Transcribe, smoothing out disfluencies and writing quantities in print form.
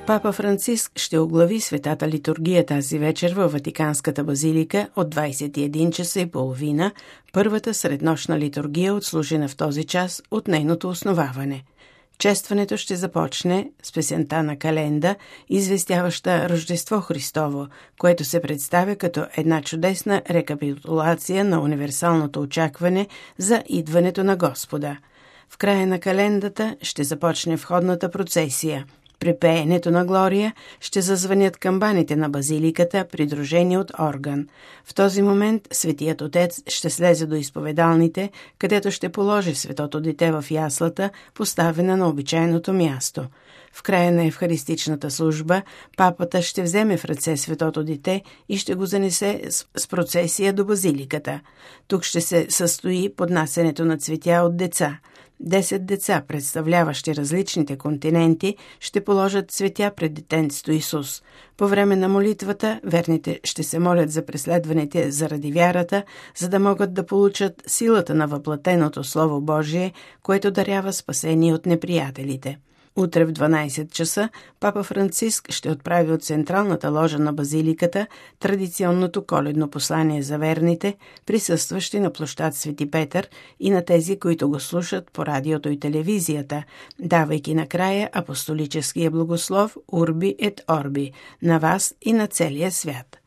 Папа Франциск ще оглави Светата литургия тази вечер във Ватиканската базилика от 21 часа и половина, първата среднощна литургия, отслужена в този час от нейното основаване. Честването ще започне с песента на Календа, известяваща Рождество Христово, което се представя като една чудесна рекапитулация на универсалното очакване за идването на Господа. В края на календата ще започне входната процесия. При пеенето на Глория ще зазвънят камбаните на базиликата, придружени от орган. В този момент Светият Отец ще слезе до изповедалните, където ще положи Светото дете в яслата, поставена на обичайното място. В края на евхаристичната служба папата ще вземе в ръце Светото дете и ще го занесе с процесия до базиликата. Тук ще се състои поднасенето на цветя от деца. 10 деца, представляващи различните континенти, ще положат цветя пред детенцето Исус. По време на молитвата, верните ще се молят за преследваните заради вярата, за да могат да получат силата на въплатеното Слово Божие, което дарява спасение от неприятелите. Утре в 12 часа папа Франциск ще отправи от централната ложа на базиликата традиционното коледно послание за верните, присъстващи на площад Свети Петър, и на тези, които го слушат по радиото и телевизията, давайки накрая апостолическия благослов Урби ет Орби на вас и на целия свят.